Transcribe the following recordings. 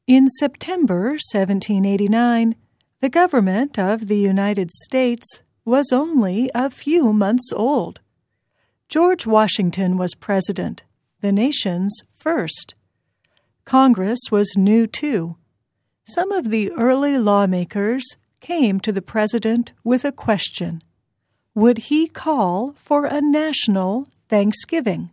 In September 1789, the government of the United States was only a few months old. George Washington was president, the nation's first. Congress was new too. Some of the early lawmakers came to the president with a question. Would he call for a national Thanksgiving?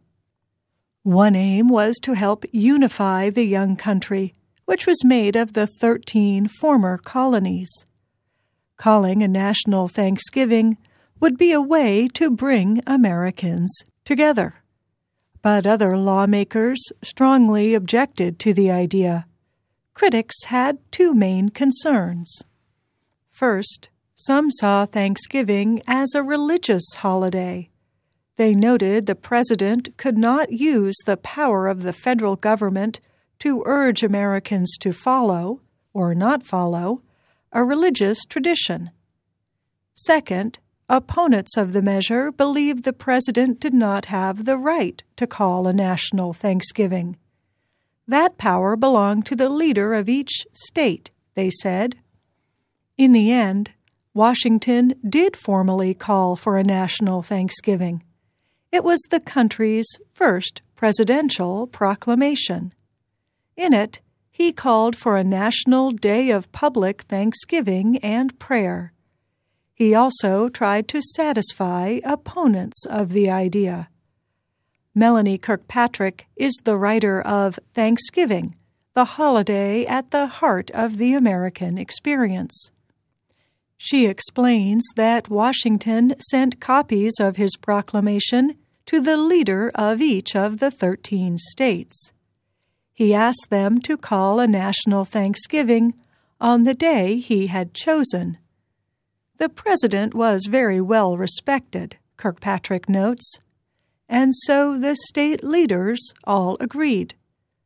One aim was to help unify the young country, which was made of the 13 former colonies. Calling a national Thanksgiving would be a way to bring Americans together. But other lawmakers strongly objected to the idea. Critics had two main concerns. First, some saw Thanksgiving as a religious holiday. They noted the president could not use the power of the federal government to urge Americans to follow, or not follow, a religious tradition. Second, opponents of the measure believed the president did not have the right to call a national Thanksgiving. That power belonged to the leader of each state, they said. In the end, Washington did formally call for a national Thanksgiving. It was the country's first presidential proclamation. In it, he called for a national day of public thanksgiving and prayer. He also tried to satisfy opponents of the idea. Melanie Kirkpatrick is the writer of Thanksgiving, the holiday at the heart of the American experience. She explains that Washington sent copies of his proclamation to the leader of each of the 13 states. He asked them to call a national Thanksgiving on the day he had chosen. The president was very well respected, Kirkpatrick notes, and so the state leaders all agreed.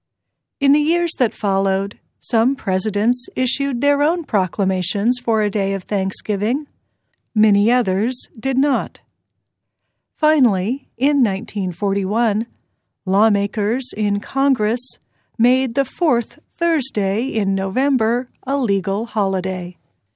In the years that followed, some presidents issued their own proclamations for a day of Thanksgiving. Many others did not. Finally, in 1941, lawmakers in Congress made the fourth Thursday in November a legal holiday.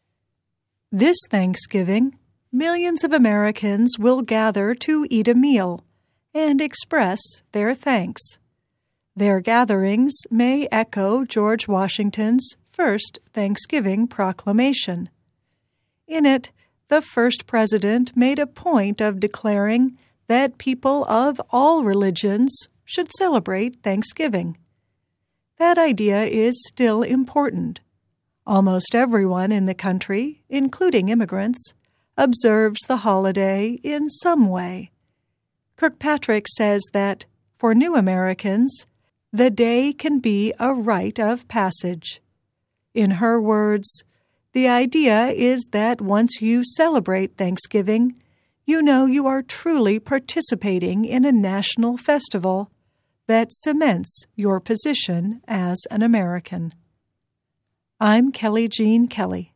This Thanksgiving, millions of Americans will gather to eat a meal and express their thanks. Their gatherings may echo George Washington's first Thanksgiving proclamation. In it, the first president made a point of declaring that people of all religions should celebrate Thanksgiving. That idea is still important. Almost everyone in the country, including immigrants, observes the holiday in some way. Kirkpatrick says that, for new Americans, the day can be a rite of passage. In her words, the idea is that once you celebrate Thanksgiving, you know you are truly participating in a national festival that cements your position as an American. I'm Kelly Jean Kelly.